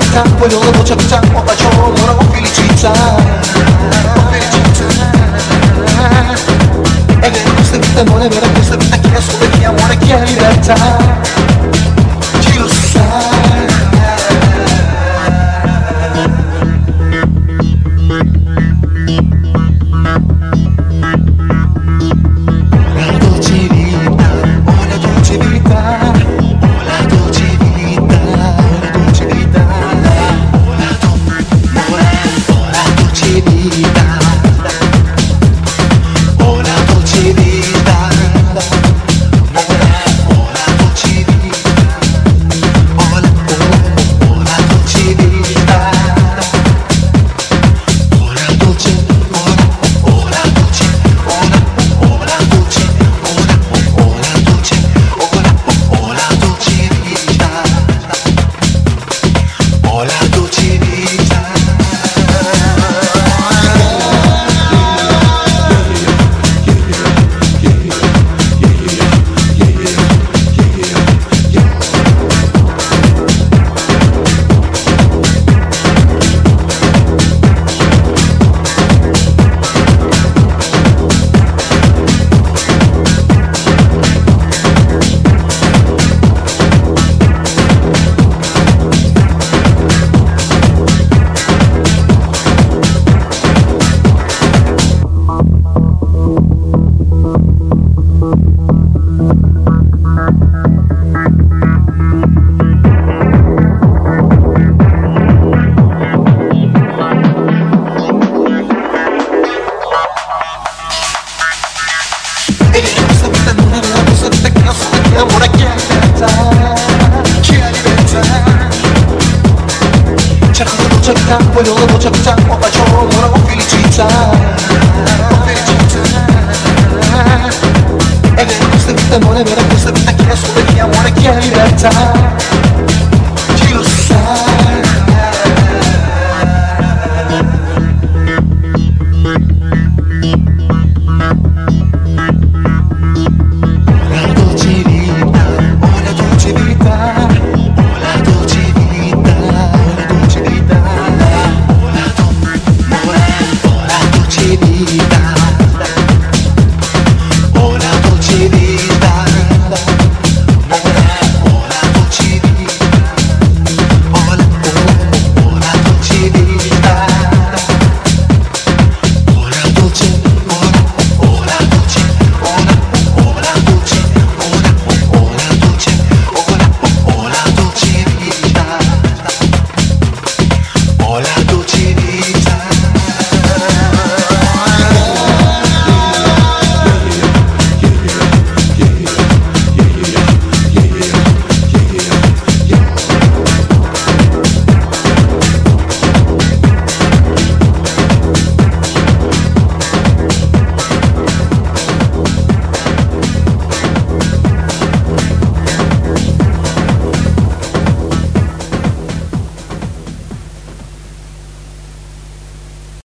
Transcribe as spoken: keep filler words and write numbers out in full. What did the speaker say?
vita, voglio la voce vita, ho bacio, ora ho felicità, ho felicità. È vero, questa vita non è vera, questa vita chi ha solo chi ha amore, chi ha libertà. Chi lo sa? Voglio la voce vita, ho bacio, ora ho felicità, ho felicità. È vero, questa vita non è vera, questa vita chi ha solo chi ha amore, chi ha libertà.